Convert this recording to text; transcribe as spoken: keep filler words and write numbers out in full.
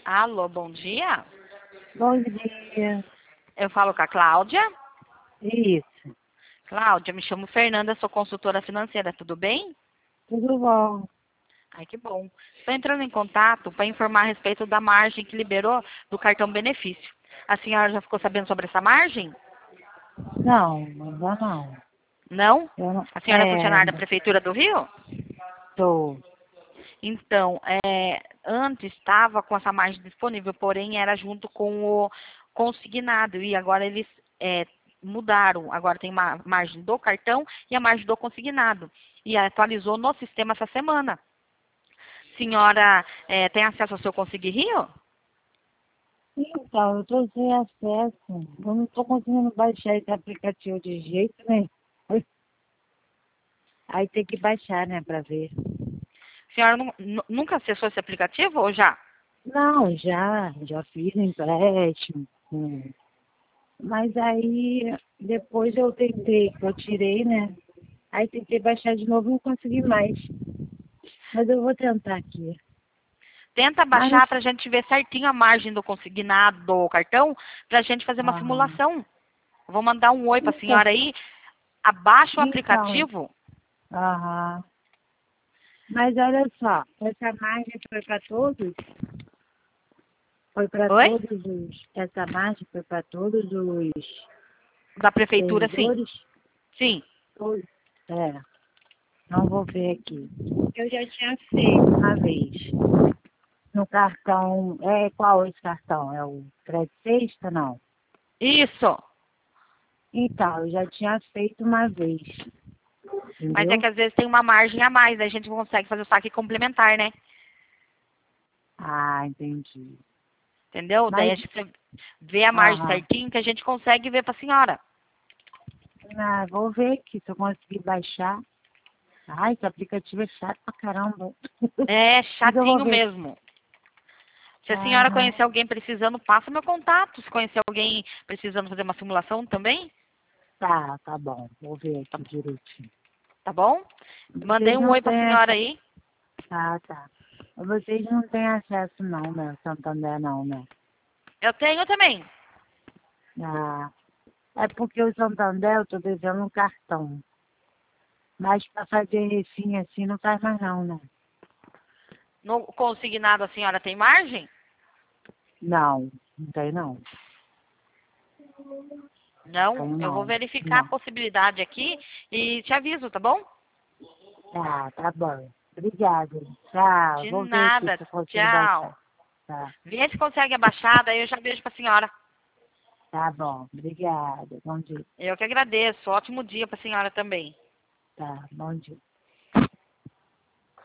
Alô, bom dia. Bom dia. Eu falo com a Cláudia. Isso. Cláudia, me chamo Fernanda, sou consultora financeira, tudo bem? Tudo bom? Ai, que bom. Estou entrando em contato para informar a respeito da margem que liberou do cartão benefício. A senhora já ficou sabendo sobre essa margem? Não, ainda não. Não? Eu não. A senhora é É, funcionária da Prefeitura do Rio? tô. Então, é, antes estava com essa margem disponível, porém era junto com o consignado. E agora eles é, mudaram. Agora tem uma margem do cartão e a margem do consignado. E atualizou no sistema essa semana. Senhora é, tem acesso ao seu Consegui Rio? Então, eu tô sem acesso. Eu não tô conseguindo baixar esse aplicativo de jeito nenhum. Aí tem que baixar, né, pra ver. A senhora nu- nu- nunca acessou esse aplicativo ou já? Não, já, já fiz empréstimo. hum. Mas aí, depois eu tentei, que eu tirei, né? Aí tentei baixar de novo e não consegui mais. Mas eu vou tentar aqui. Tenta Mas não. baixar para a gente ver certinho a margem do consignado do cartão, para a gente fazer uma Aham. simulação. Eu vou mandar um oi para a Então, senhora aí. Abaixa o então, aplicativo. aham. Mas olha só, essa margem foi para todos? Foi para Oi? todos os. Essa margem foi para todos os Da prefeitura, sim. servidores? Sim. Todos. É, não vou ver aqui. Eu já tinha feito uma vez. No cartão. É qual esse cartão? É o Crédito Sexta, não? Isso. Então, eu já tinha feito uma vez. Mas é Entendeu? que às vezes tem uma margem a mais, aí a gente consegue fazer o saque complementar, né? Ah, entendi. Entendeu? Daí Mas, a gente vê a margem aham. certinho que a gente consegue ver para a senhora. Ah, vou ver aqui se eu conseguir baixar. Ai, esse aplicativo é chato pra caramba. É Mas eu vou chatinho ver. mesmo. Se a senhora Aham. conhecer alguém precisando, passa meu contato. Se conhecer alguém precisando fazer uma simulação também, Tá, tá bom. Vou ver tá, aqui direitinho. tá bom? Mandei Vocês um não oi para a têm senhora acesso. aí. Ah, tá. Vocês não têm acesso não, né? Santander não, né? Eu tenho também. Ah, é porque o Santander eu tô devendo um cartão. Mas pra fazer refinha assim não faz mais não, né? No consignado a senhora tem margem? Não, não tem não. Não, Tem eu vou não. verificar a Não. possibilidade aqui e te aviso, tá bom? Tá, tá bom. Obrigada. Tchau. De Vou ver aqui nada. se eu consigo baixar. Tchau. Tá, Vê se consegue abaixar, daí eu já beijo pra senhora. tá bom. Obrigada. Bom dia. Eu que agradeço. Ótimo dia pra senhora também. Tá, bom dia.